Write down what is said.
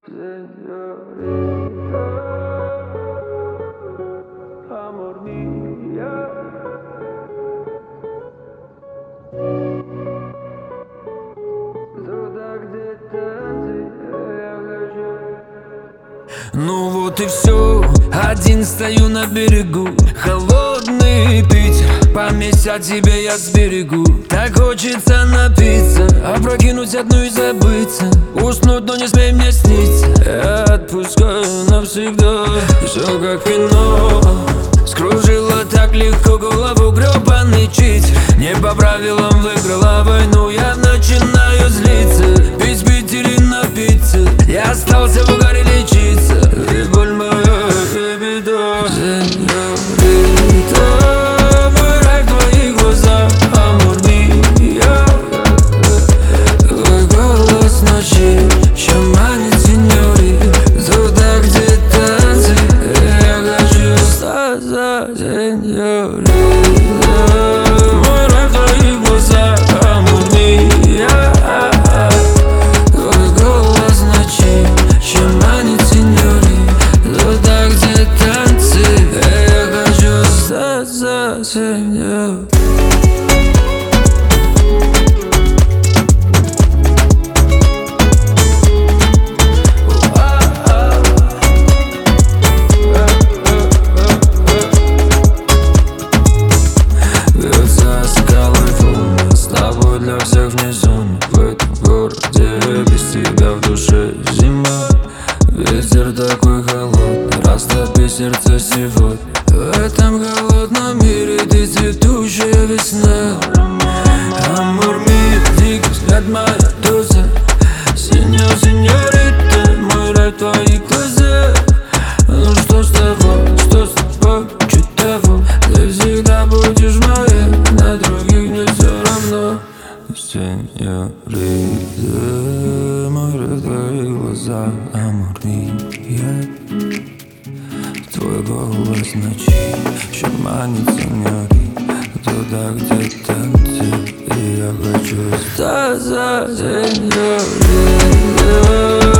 Señorita, amor mía. Туда, где танцы, я хочу. Ну вот и все, один стою на берегу. Холодный Питер, память о тебе я сберегу. Так хочется напиться, опрокинуть одну и забыться. Уснуть, но не смей мне сниться. Я отпускаю навсегда. Все как кино, скружило так легко голову гребаный читер. Не по правилам выиграла войну, я начинаю злиться. Пить в Питере напиться, я остался в угаре лечиться. И боль моя, и беда. Сеньорита, мой рай в твоих глазах, амор мия. Твой голос ночи, что манит, сеньорита. Туда, где танцы, я хочу остаться, сеньорита. Мой рай в твоих глазах, амор мия. Твой голос ночи, что манит, сеньорита. Туда, где танцы, я хочу остаться, сеньорита. За скалой фон, с тобой для всех вне зоны. В этом городе без тебя в душе зима. Ветер такой холодный, растопи сердце сегодня. В этом холодном мире ты цветущая весна. Амор мия, дикий взгляд моя доза. Сеньорита, мой рай в твоих глазах. Ну что с тобой, что с тобой, чуть того. Ты всегда будешь моей, на других мне все равно. Сеньорита, мой рай в твоих глазах, амор мия. Твой голос ночи, что манит, сеньорита. Туда, где танцы, и я хочу остаться, сеньорита.